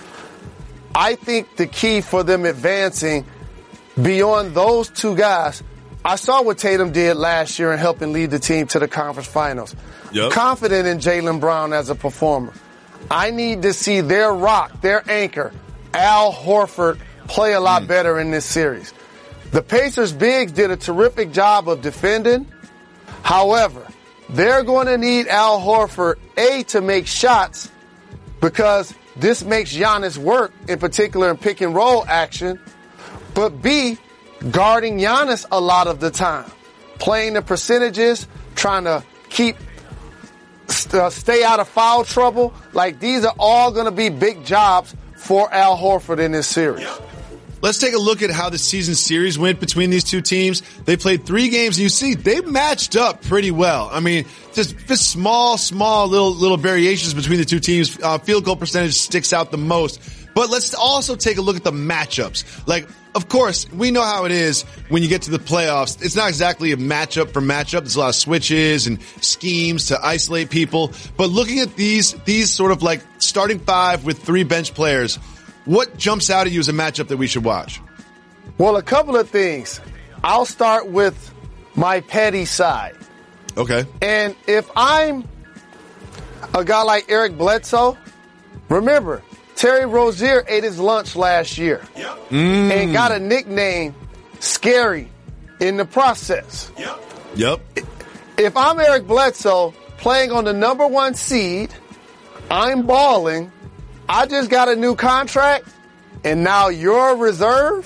I think the key for them advancing beyond those two guys, I saw what Tatum did last year in helping lead the team to the conference finals. Yep. Confident in Jaylen Brown as a performer. I need to see their rock, their anchor, Al Horford, play a lot mm. better in this series. The Pacers bigs did a terrific job of defending. However, they're going to need Al Horford, A, to make shots because this makes Giannis work, in particular in pick and roll action, but B, guarding Giannis a lot of the time, playing the percentages, trying to keep uh, stay out of foul trouble. Like, these are all going to be big jobs for Al Horford in this series. Let's take a look at how the season series went between these two teams. They played three games, and you see they matched up pretty well. I mean, just, just small, small little little variations between the two teams. Uh, field goal percentage sticks out the most. But let's also take a look at the matchups. Like, of course, we know how it is when you get to the playoffs. It's not exactly a matchup for matchup. There's a lot of switches and schemes to isolate people. But looking at these, these sort of like starting five with three bench players, what jumps out at you as a matchup that we should watch? Well, a couple of things. I'll start with my petty side. Okay. And if I'm a guy like Eric Bledsoe, remember, Terry Rozier ate his lunch last year yep. mm. and got a nickname, Scary, in the process. Yep. Yep. If I'm Eric Bledsoe playing on the number one seed, I'm balling, I just got a new contract, and now you're a reserve?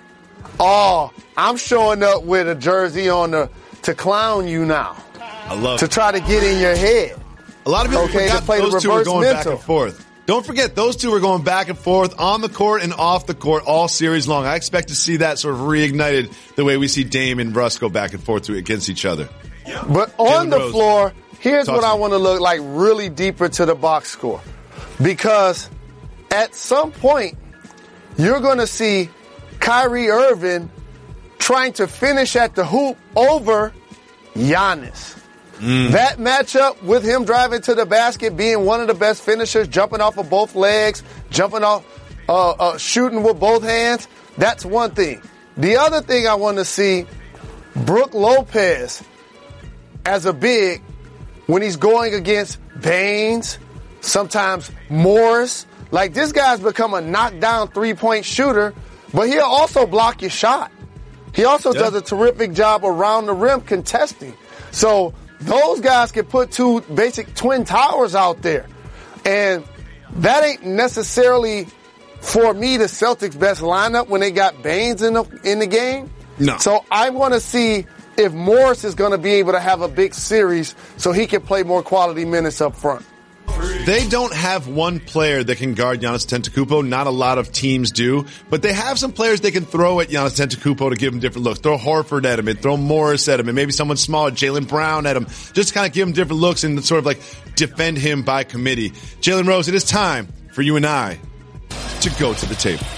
Oh, I'm showing up with a jersey on the, to clown you now. I love to it. try to get in your head. A lot of people okay, forgot to play those the two were going mental. back and forth. Don't forget, those two were going back and forth on the court and off the court all series long. I expect to see that sort of reignited the way we see Dame and Russ go back and forth against each other. But on Jalen the Rose. floor, here's Talk what to I me. want to look like really deeper to the box score. Because at some point, you're going to see Kyrie Irving trying to finish at the hoop over Giannis. Mm. That matchup with him driving to the basket, being one of the best finishers, jumping off of both legs, jumping off, uh, uh, shooting with both hands, that's one thing. The other thing I want to see, Brook Lopez as a big when he's going against Baines, sometimes Morris. Like, this guy's become a knockdown three-point shooter, but he'll also block your shot. He also yeah. does a terrific job around the rim contesting. So those guys can put two basic twin towers out there. And that ain't necessarily, for me, the Celtics' best lineup when they got Baines in the, in the game. No. So I want to see if Morris is going to be able to have a big series so he can play more quality minutes up front. They don't have one player that can guard Giannis Antetokounmpo. Not a lot of teams do. But they have some players they can throw at Giannis Antetokounmpo to give him different looks. Throw Horford at him and throw Morris at him and maybe someone smaller, Jaylen Brown at him. Just kind of give him different looks and sort of like defend him by committee. Jalen Rose, it is time for you and I to go to the table.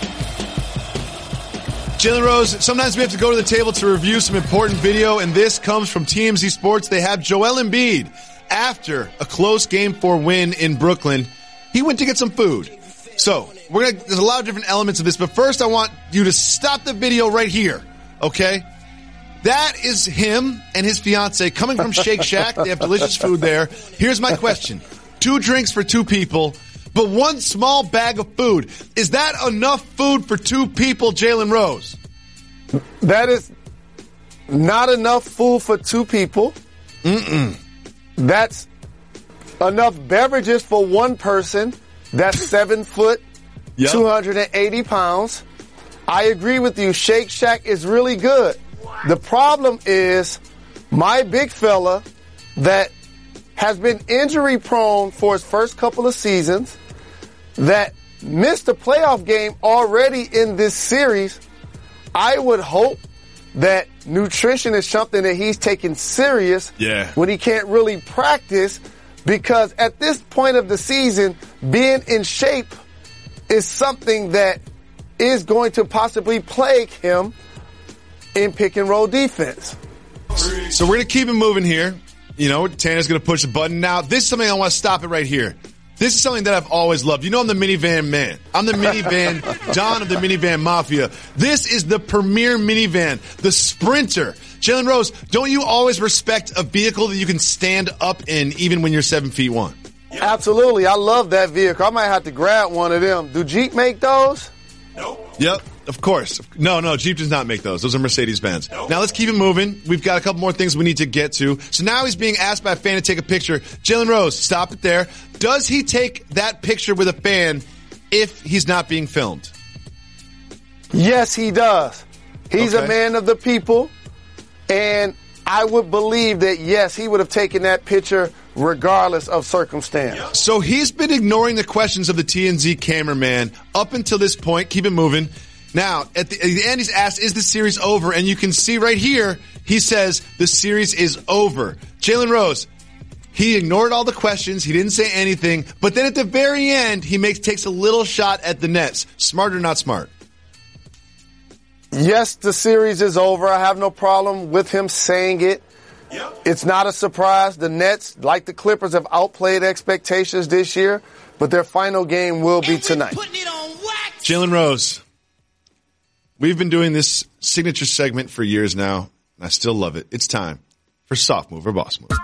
Jalen Rose, sometimes we have to go to the table to review some important video, and this comes from T M Z Sports. They have Joel Embiid. After a close game four win in Brooklyn, he went to get some food. So we're gonna, there's a lot of different elements of this, but first I want you to stop the video right here, okay? That is him and his fiance coming from Shake Shack. They have delicious food there. Here's my question. Two drinks for two people, but one small bag of food. Is that enough food for two people, Jalen Rose? That is not enough food for two people. Mm-mm. That's enough beverages for one person. That's seven foot, yep. two hundred eighty pounds. I agree with you. Shake Shack is really good. The problem is my big fella that has been injury prone for his first couple of seasons, that missed a playoff game already in this series. I would hope that nutrition is something that he's taking serious yeah. when he can't really practice, because at this point of the season, being in shape is something that is going to possibly plague him in pick and roll defense. So we're going to keep it moving here. You know, Tanner's going to push the button now. This is something I want to stop it right here. This is something that I've always loved. You know I'm the minivan man. I'm the minivan Don of the minivan mafia. This is the premier minivan, the Sprinter. Jalen Rose, don't you always respect a vehicle that you can stand up in even when you're seven feet one? Absolutely. I love that vehicle. I might have to grab one of them. Do Jeep make those? No. Yep, of course. No, no, Jeep does not make those. Those are Mercedes-Benz. Nope. Now let's keep it moving. We've got a couple more things we need to get to. So now he's being asked by a fan to take a picture. Jalen Rose, stop it there. Does he take that picture with a fan if he's not being filmed? Yes, he does. He's Okay. a man of the people, and I would believe that, yes, he would have taken that picture regardless of circumstance. So he's been ignoring the questions of the T M Z cameraman up until this point. Keep it moving. Now, at the, at the end, he's asked, is the series over? And you can see right here, he says the series is over. Jalen Rose, he ignored all the questions. He didn't say anything. But then at the very end, he makes takes a little shot at the Nets. Smart or not smart? Yes, the series is over. I have no problem with him saying it. Yep. It's not a surprise. The Nets, like the Clippers, have outplayed expectations this year, but their final game will be tonight. Jalen Rose, we've been doing this signature segment for years now, and I still love it. It's time for Soft Move or Boss Move.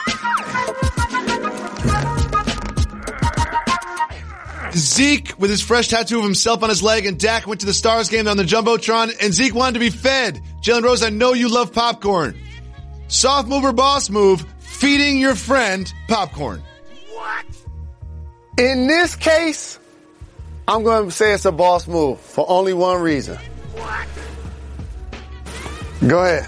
Zeke with his fresh tattoo of himself on his leg, and Dak went to the Stars game on the Jumbotron, and Zeke wanted to be fed. Jalen Rose, I know you love popcorn. Soft move or boss move, feeding your friend popcorn. What? In this case, I'm going to say it's a boss move for only one reason. What? Go ahead.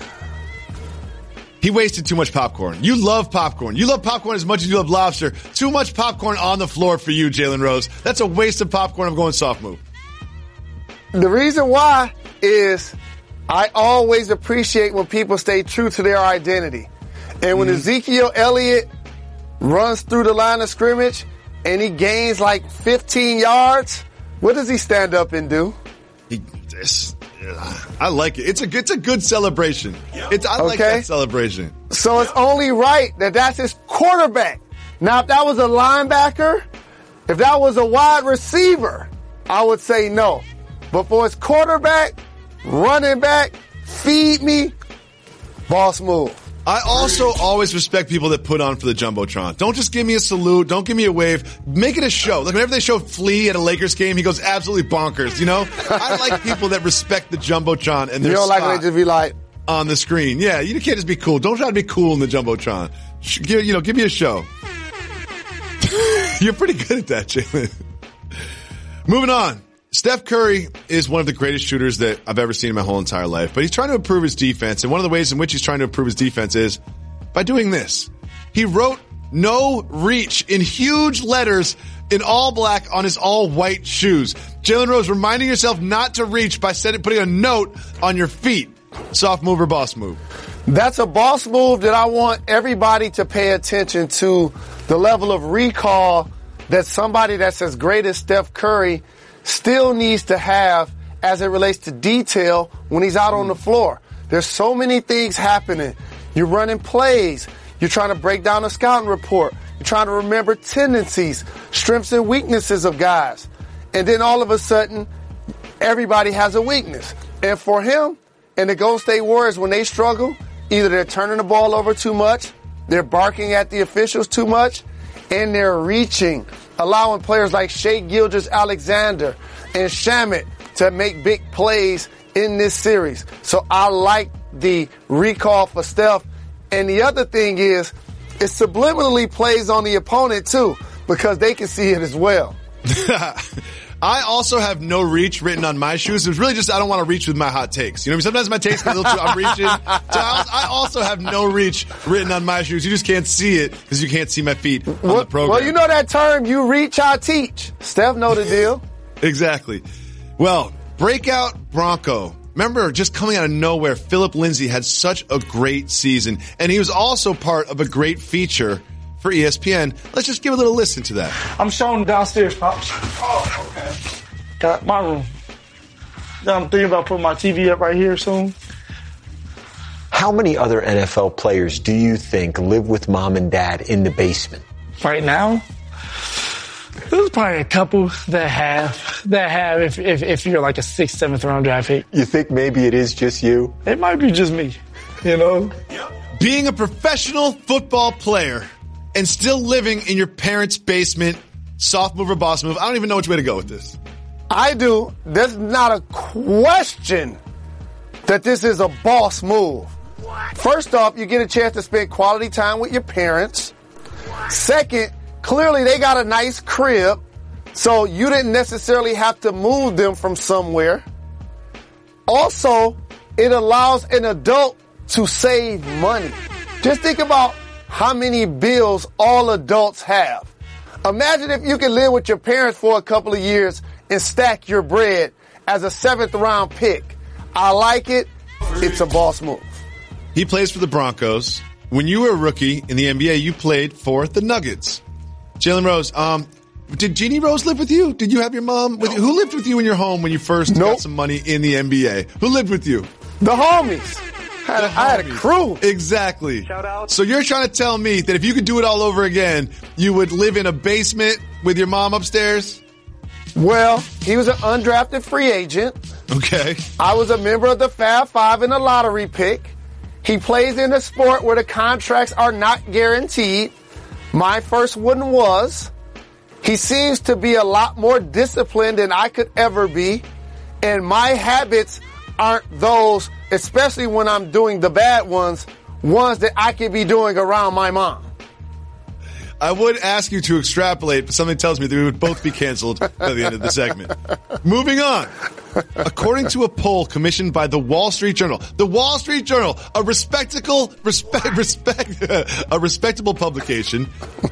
He wasted too much popcorn. You love popcorn. You love popcorn as much as you love lobster. Too much popcorn on the floor for you, Jalen Rose. That's a waste of popcorn. I'm going soft move. The reason why is I always appreciate when people stay true to their identity. And when mm-hmm. Ezekiel Elliott runs through the line of scrimmage and he gains like fifteen yards, what does he stand up and do? He, this, I like it. It's a, it's a good celebration. It's, I like Okay. that celebration. So it's only right that that's his quarterback. Now, if that was a linebacker, if that was a wide receiver, I would say no. But for his quarterback, running back, feed me, boss move. I also always respect people that put on for the Jumbotron. Don't just give me a salute. Don't give me a wave. Make it a show. Like whenever they show Flea at a Lakers game, he goes absolutely bonkers, you know? I like people that respect the Jumbotron and their You don't like spot when they just be like, on the screen. Yeah, you can't just be cool. Don't try to be cool in the Jumbotron. Sh- give- You know, give me a show. You're pretty good at that, Jalen. Moving on. Steph Curry is one of the greatest shooters that I've ever seen in my whole entire life, but he's trying to improve his defense, and one of the ways in which he's trying to improve his defense is by doing this. He wrote "no reach" in huge letters in all black on his all white shoes. Jalen Rose, reminding yourself not to reach by setting, putting a note on your feet. Soft move or boss move? That's a boss move that I want everybody to pay attention to, the level of recall that somebody that's as great as Steph Curry still needs to have as it relates to detail when he's out on the floor. There's so many things happening. You're running plays. You're trying to break down a scouting report. You're trying to remember tendencies, strengths and weaknesses of guys. And then all of a sudden, everybody has a weakness. And for him and the Golden State Warriors, when they struggle, either they're turning the ball over too much, they're barking at the officials too much, and they're reaching, allowing players like Shai Gilgeous-Alexander and Shamet to make big plays in this series. So I like the recall for Steph. And the other thing is, it subliminally plays on the opponent too, because they can see it as well. I also have no reach written on my shoes. It was really just I don't want to reach with my hot takes. You know, sometimes my takes get a little too, I'm reaching. So I also have no reach written on my shoes. You just can't see it because you can't see my feet on well, the program. Well, you know that term, you reach, I teach. Steph know the deal. Exactly. Well, breakout Bronco. Remember, just coming out of nowhere, Philip Lindsay had such a great season, and he was also part of a great feature for E S P N. Let's just give a little listen to that. I'm showing downstairs, Pops. Oh, okay. Got my room. Then I'm thinking about putting my T V up right here soon. How many other N F L players do you think live with mom and dad in the basement? Right now, there's probably a couple that have, that have if, if, if you're like a sixth, seventh round draft pick. You think maybe it is just you? It might be just me, you know? Being a professional football player and still living in your parents' basement, soft move or boss move, I don't even know which way to go with this. I do. There's not a question that this is a boss move. First off, you get a chance to spend quality time with your parents. Second, clearly they got a nice crib, so you didn't necessarily have to move them from somewhere. Also, it allows an adult to save money. Just think about how many bills all adults have. Imagine if you could live with your parents for a couple of years and stack your bread as a seventh round pick. I like it. It's a boss move. He plays for the Broncos. When you were a rookie in the N B A, you played for the Nuggets. Jalen Rose, um, did Jeannie Rose live with you? Did you have your mom with you? Who lived with you in your home when you first nope. got some money in the N B A? Who lived with you? The homies. I had, the a, I had a crew. Exactly. Shout out. So you're trying to tell me that if you could do it all over again, you would live in a basement with your mom upstairs? Well, he was an undrafted free agent. Okay. I was a member of the Fab Five and a lottery pick. He plays in a sport where the contracts are not guaranteed. My first one was. He seems to be a lot more disciplined than I could ever be. And my habits aren't those, especially when I'm doing the bad ones, ones that I could be doing around my mom. I would ask you to extrapolate, but something tells me that we would both be canceled by the end of the segment. Moving on. According to a poll commissioned by the Wall Street Journal, the Wall Street Journal, a respectable, respect, respect, a respectable publication,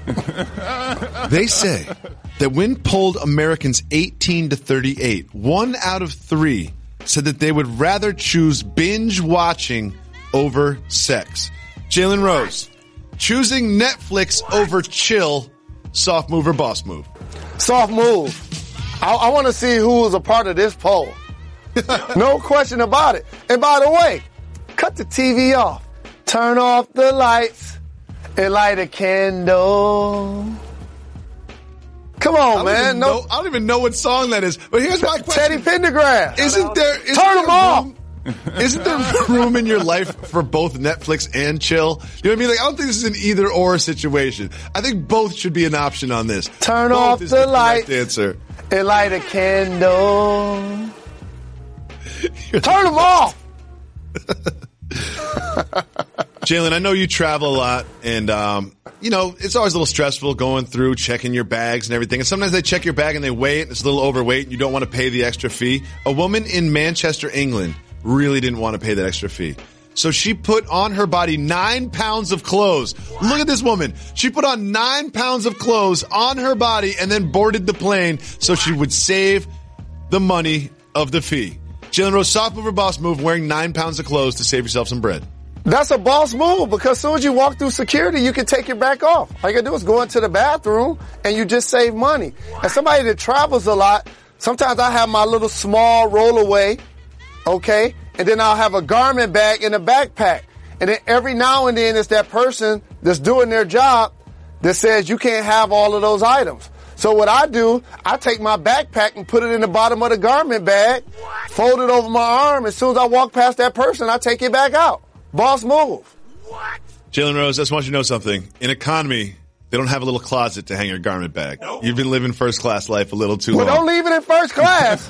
they say that when polled Americans eighteen to thirty-eight, one out of three said that they would rather choose binge watching over sex. Jalen Rose, choosing Netflix over chill, soft move or boss move? Soft move. I, I want to see who was a part of this poll. No question about it. And by the way, cut the T V off. Turn off the lights and light a candle. Come on, man. No, know, I don't even know what song that is. But here's my question. Teddy Pendergrass. Isn't there? Isn't Turn there them off. Isn't there room in your life for both Netflix and chill? You know what I mean? Like, I don't think this is an either or situation. I think both should be an option on this. Turn both off is the, the lights answer. and light a candle. Turn them off. Jalen, I know you travel a lot, and um, you know it's always a little stressful going through checking your bags and everything. And sometimes they check your bag and they weigh it, and it's a little overweight, and you don't want to pay the extra fee. A woman in Manchester, England, really didn't want to pay that extra fee. So she put on her body nine pounds of clothes. Look at this woman. She put on nine pounds of clothes on her body and then boarded the plane so she would save the money of the fee. Jalen Rose, soft move or boss move, wearing nine pounds of clothes to save yourself some bread? That's a boss move, because as soon as you walk through security, you can take it back off. All you gotta do is go into the bathroom and you just save money. As somebody that travels a lot, sometimes I have my little small rollaway, okay? And then I'll have a garment bag and a backpack. And then every now and then it's that person that's doing their job that says you can't have all of those items. So what I do, I take my backpack and put it in the bottom of the garment bag, fold it over my arm. As soon as I walk past that person, I take it back out. Boss move. Jalen Rose, I just want you to know something. In economy, they don't have a little closet to hang your garment bag. Nope. You've been living first class life a little too well, long. Well, don't leave it in first class.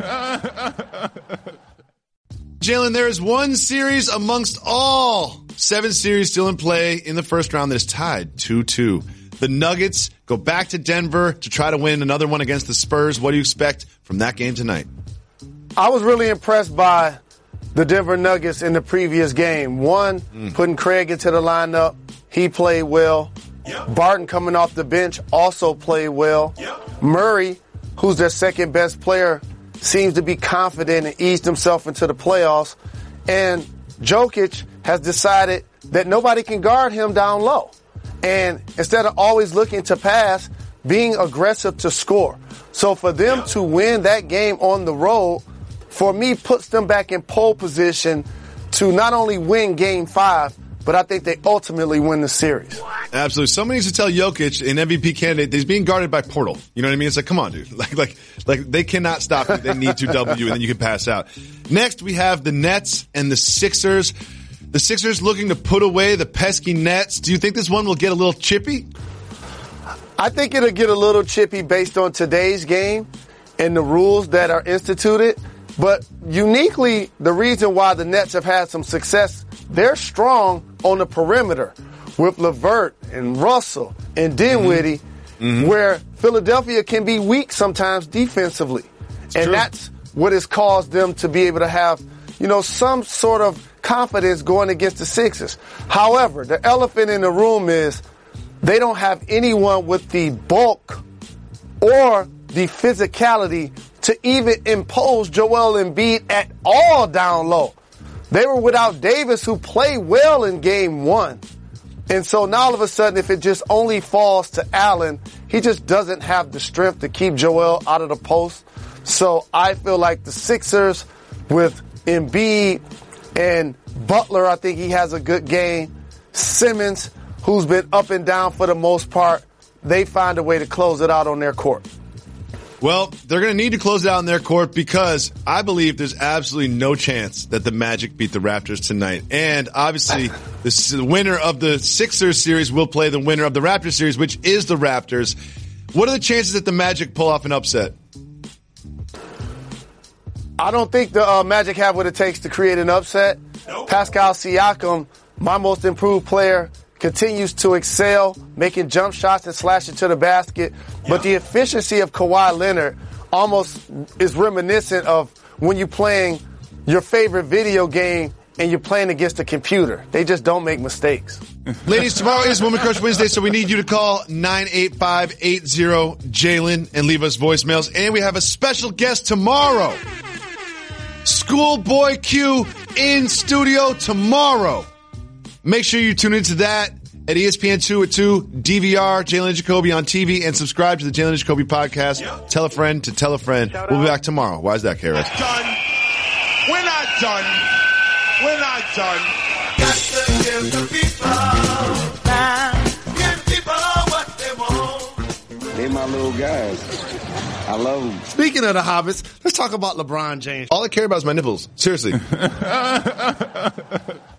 Jalen, there is one series amongst all seven series still in play in the first round that is tied two two. The Nuggets go back to Denver to try to win another one against the Spurs. What do you expect from that game tonight? I was really impressed by the Denver Nuggets in the previous game. One, mm. putting Craig into the lineup. He played well. Yep. Barton coming off the bench also played well. Yep. Murray, who's their second best player, seems to be confident and eased himself into the playoffs. And Jokic has decided that nobody can guard him down low. And instead of always looking to pass, being aggressive to score. So for them to win that game on the road, for me, puts them back in pole position to not only win game five, but I think they ultimately win the series. Absolutely. Somebody needs to tell Jokic, an M V P candidate, that he's being guarded by Portal. You know what I mean? It's like, come on, dude. Like, like, like they cannot stop you. They need to W, and then you can pass out. Next, we have the Nets and the Sixers. The Sixers looking to put away the pesky Nets. Do you think this one will get a little chippy? I think it'll get a little chippy based on today's game and the rules that are instituted. But uniquely, the reason why the Nets have had some success, they're strong on the perimeter with LeVert and Russell and Dinwiddie, mm-hmm. where Philadelphia can be weak sometimes defensively. It's and true. That's what has caused them to be able to have, you know, some sort of confidence going against the Sixers. However, the elephant in the room is they don't have anyone with the bulk or the physicality to even impose Joel Embiid at all down low. They were without Davis, who played well in game one. And so now all of a sudden, if it just only falls to Allen, he just doesn't have the strength to keep Joel out of the post. So I feel like the Sixers with Embiid and Butler, I think he has a good game. Simmons, who's been up and down for the most part, they find a way to close it out on their court. Well, they're going to need to close it out in their court because I believe there's absolutely no chance that the Magic beat the Raptors tonight. And obviously, the winner of the Sixers series will play the winner of the Raptors series, which is the Raptors. What are the chances that the Magic pull off an upset? I don't think the uh, Magic have what it takes to create an upset. Nope. Pascal Siakam, my most improved player, continues to excel, making jump shots and slashing to the basket. Yeah. But the efficiency of Kawhi Leonard almost is reminiscent of when you're playing your favorite video game and you're playing against a computer. They just don't make mistakes. Ladies, tomorrow is Woman Crush Wednesday, so we need you to call nine eight five eight zero Jalen and leave us voicemails. And we have a special guest tomorrow. Schoolboy Q in studio tomorrow. Make sure you tune into that at E S P N two at two, D V R, Jalen and Jacoby on T V, and subscribe to the Jalen and Jacoby podcast. Yep. Tell a friend to tell a friend. Shout we'll out. Be back tomorrow. Why is that, K R S? Done. We're not done. We're not done. Got to give the people time. Give people what they want. They my little guys. I love them. Speaking of the Hobbits, let's talk about LeBron James. All I care about is my nipples. Seriously.